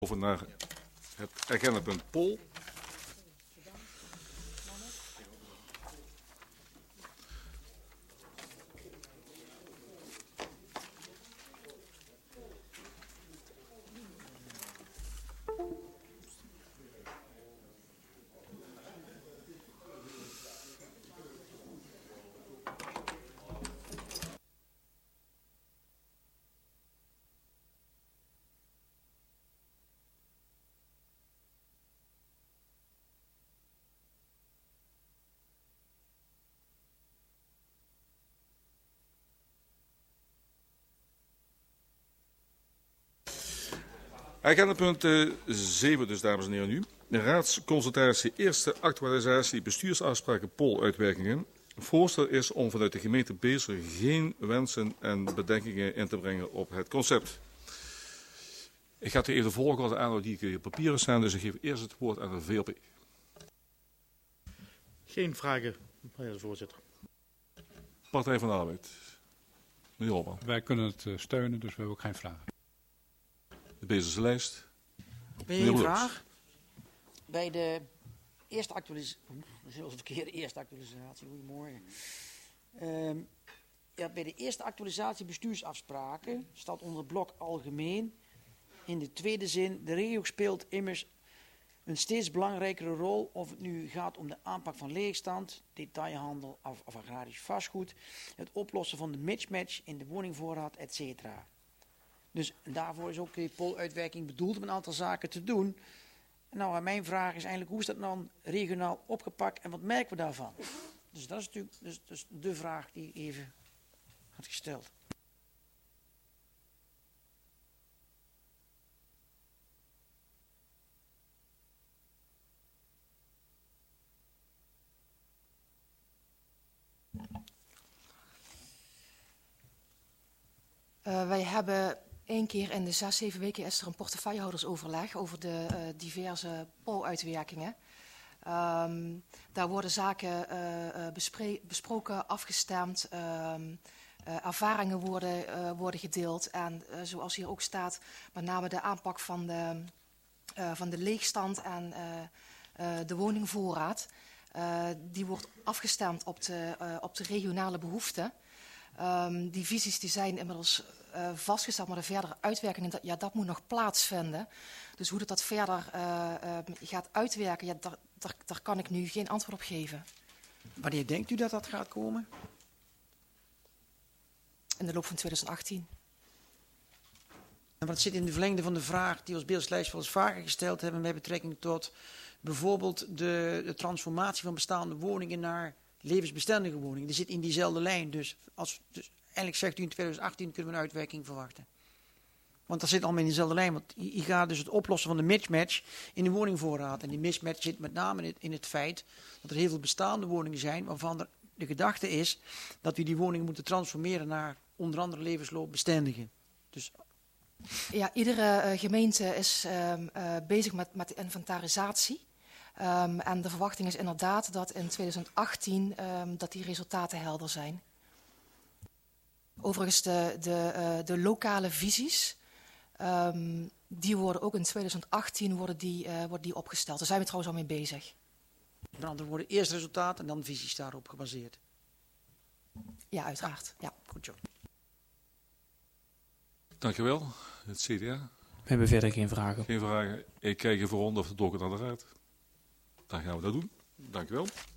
Over naar het erkennenpunt Pol. Erkennenpunt 7 dus, dames en heren, nu. Raadsconsultatie eerste actualisatie bestuursafspraken Pol-uitwerkingen. Voorstel is om vanuit de gemeente Beesel geen wensen en bedenkingen in te brengen op het concept. Ik ga het even de volgorde aanhouden die ik hier op papieren staan, dus ik geef eerst het woord aan de VLP. Geen vragen, meneer de voorzitter. Partij van de Arbeid. Meneer Holman. Wij kunnen het steunen, dus we hebben ook geen vragen. De Beeselse lijst. Een vraag. Bij de eerste actualisatie, goedemorgen. Bij de eerste actualisatie bestuursafspraken staat onder het blok algemeen in de tweede zin: de regio speelt immers een steeds belangrijkere rol, of het nu gaat om de aanpak van leegstand, detailhandel of agrarisch vastgoed, het oplossen van de mismatch in de woningvoorraad, etc. Dus daarvoor is ook die Pol-uitwerking bedoeld om een aantal zaken te doen. Nou, mijn vraag is eigenlijk, hoe is dat dan regionaal opgepakt en wat merken we daarvan? Dus dat is natuurlijk dus de vraag die ik even had gesteld. Wij hebben 1 keer in de 6-7 weken is er een portefeuillehoudersoverleg over de diverse Pol-uitwerkingen. Daar worden zaken besproken, afgestemd, ervaringen worden gedeeld. En zoals hier ook staat, met name de aanpak van de leegstand en de woningvoorraad. Die wordt afgestemd op de regionale behoeften. Die visies die zijn inmiddels vastgesteld, maar de verdere uitwerking, dat moet nog plaatsvinden. Dus hoe dat verder gaat uitwerken, daar kan ik nu geen antwoord op geven. Wanneer denkt u dat dat gaat komen? In de loop van 2018. En wat zit in de verlengde van de vraag die we als Beelslijst wel eens vaker gesteld hebben met betrekking tot bijvoorbeeld de transformatie van bestaande woningen naar levensbestendige woningen. Die zit in diezelfde lijn. Dus eigenlijk zegt u in 2018 kunnen we een uitwerking verwachten. Want dat zit allemaal in dezelfde lijn. Want je gaat dus het oplossen van de mismatch in de woningvoorraad. En die mismatch zit met name in het feit dat er heel veel bestaande woningen zijn waarvan de gedachte is dat we die woningen moeten transformeren naar onder andere levensloopbestendige. Dus ja, iedere gemeente is bezig met de inventarisatie. En de verwachting is inderdaad dat in 2018 dat die resultaten helder zijn. Overigens de lokale visies, die worden ook in 2018 worden die opgesteld. Daar zijn we trouwens al mee bezig. Met andere woorden, eerst resultaat en dan visies daarop gebaseerd. Ja, uiteraard. Ja. Goed zo. Dankjewel. Het CDA. We hebben verder geen vragen. Geen vragen. Ik kijk even rond of de dokken naar de raad. Dan gaan we dat doen. Dankjewel.